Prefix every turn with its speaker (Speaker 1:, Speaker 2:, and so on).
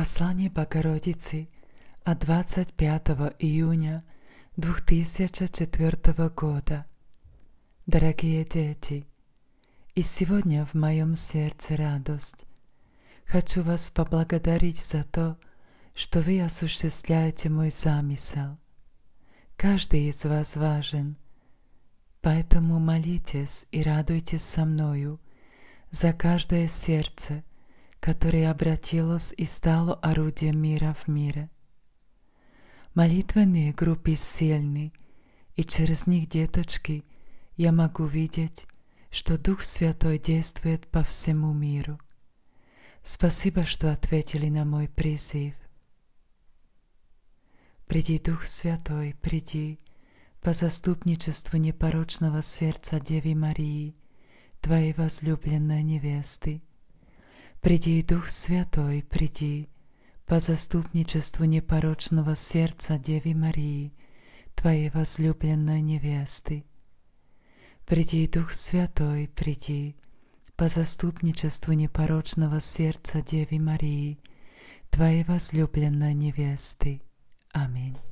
Speaker 1: Послание Богородицы от 25 июня 2004 года. Дорогие дети, и сегодня в моем сердце радость. Хочу вас поблагодарить за то, что вы осуществляете мой замысел. Каждый из вас важен, поэтому молитесь и радуйтесь со мною за каждое сердце, которое обратилось и стало орудием мира в мире. Молитвенные группы сильны, и через них, деточки, я могу видеть, что Дух Святой действует по всему миру. Спасибо, что ответили на мой призыв. Приди, Дух Святой, приди, по заступничеству непорочного сердца Девы Марии, Твоей возлюбленной невесты. Приди, Дух Святой, приди, по заступничеству непорочного сердца Девы Марии, Твоей возлюбленной невесты. Приди, Дух Святой, приди, по заступничеству непорочного сердца Девы Марии, Твоей возлюбленной невесты. Аминь.